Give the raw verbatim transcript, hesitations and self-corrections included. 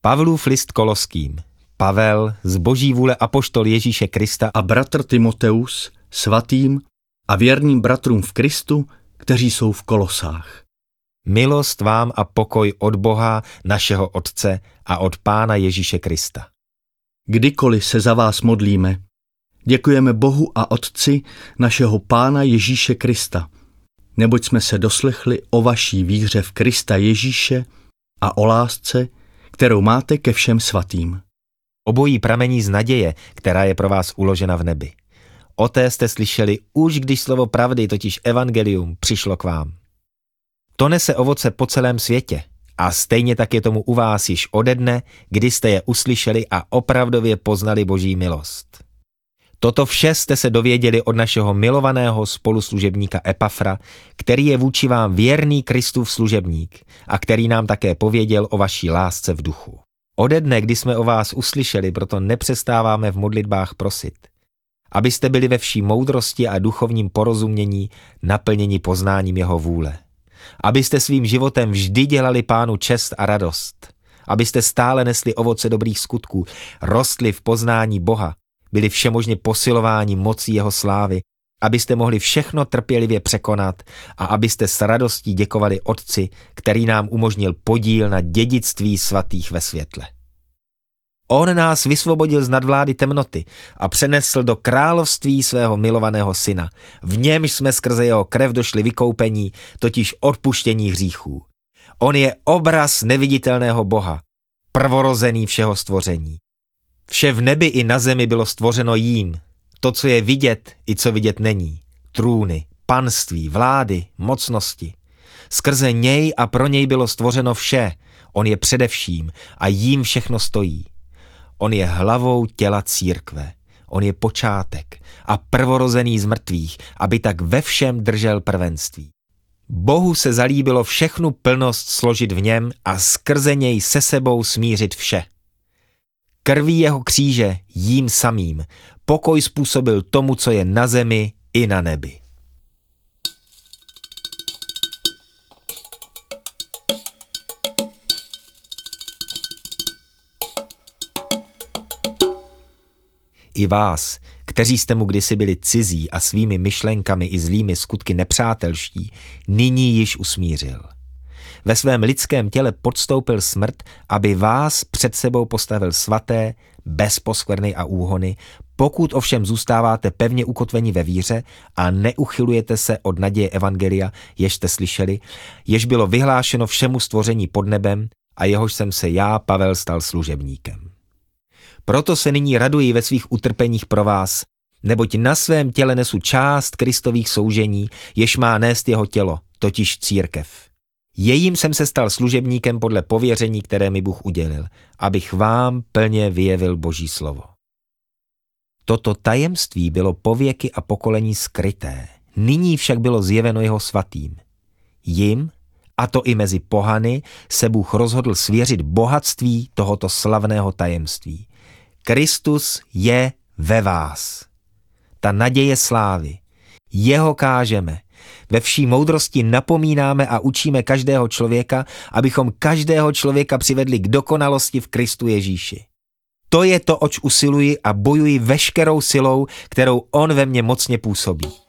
Pavlův list Koloským. Pavel, z boží vůle apoštol Ježíše Krista a bratr Timoteus, svatým a věrným bratrům v Kristu, kteří jsou v Kolosách. Milost vám a pokoj od Boha, našeho Otce a od Pána Ježíše Krista. Kdykoliv se za vás modlíme, děkujeme Bohu a Otci našeho Pána Ježíše Krista, neboť jsme se doslechli o vaší víře v Krista Ježíše a o lásce, kterou máte ke všem svatým. Obojí pramení z naděje, která je pro vás uložena v nebi. O té jste slyšeli už, když slovo pravdy, totiž evangelium, přišlo k vám. To nese ovoce po celém světě a stejně tak je tomu u vás již ode dne, kdy jste je uslyšeli a opravdově poznali boží milost. Toto vše jste se dověděli od našeho milovaného spoluslužebníka Epafra, který je vůči vám věrný Kristův služebník a který nám také pověděl o vaší lásce v duchu. Ode dne, kdy jsme o vás uslyšeli, proto nepřestáváme v modlitbách prosit, abyste byli ve vší moudrosti a duchovním porozumění naplněni poznáním jeho vůle. Abyste svým životem vždy dělali Pánu čest a radost. Abyste stále nesli ovoce dobrých skutků, rostli v poznání Boha, byli všemožně posilováni mocí jeho slávy, abyste mohli všechno trpělivě překonat a abyste s radostí děkovali Otci, který nám umožnil podíl na dědictví svatých ve světle. On nás vysvobodil z nadvlády temnoty a přenesl do království svého milovaného syna. V němž jsme skrze jeho krev došli vykoupení, totiž odpuštění hříchů. On je obraz neviditelného Boha, prvorozený všeho stvoření. Vše v nebi i na zemi bylo stvořeno jím, to, co je vidět i co vidět není. Trůny, panství, vlády, mocnosti. Skrze něj a pro něj bylo stvořeno vše, on je především a jím všechno stojí. On je hlavou těla církve, on je počátek a prvorozený z mrtvých, aby tak ve všem držel prvenství. Bohu se zalíbilo všechnu plnost složit v něm a skrze něj se sebou smířit vše. Krví jeho kříže jím samým pokoj způsobil tomu, co je na zemi i na nebi. I vás, kteří jste mu kdysi byli cizí a svými myšlenkami i zlými skutky nepřátelští, nyní již usmířil. Ve svém lidském těle podstoupil smrt, aby vás před sebou postavil svaté, bez poskvrny a úhony, pokud ovšem zůstáváte pevně ukotveni ve víře a neuchylujete se od naděje evangelia, jež jste slyšeli, jež bylo vyhlášeno všemu stvoření pod nebem a jehož jsem se já, Pavel, stal služebníkem. Proto se nyní raduji ve svých utrpeních pro vás, neboť na svém těle nesu část Kristových soužení, jež má nést jeho tělo, totiž církev. Jejím jsem se stal služebníkem podle pověření, které mi Bůh udělil, abych vám plně vyjevil Boží slovo. Toto tajemství bylo pověky a pokolení skryté, nyní však bylo zjeveno jeho svatým. Jim, a to i mezi pohany, se Bůh rozhodl svěřit bohatství tohoto slavného tajemství. Kristus je ve vás. Ta naděje slávy. Jeho kážeme. Ve vší moudrosti napomínáme a učíme každého člověka, abychom každého člověka přivedli k dokonalosti v Kristu Ježíši. To je to, oč usiluji a bojuji veškerou silou, kterou on ve mně mocně působí.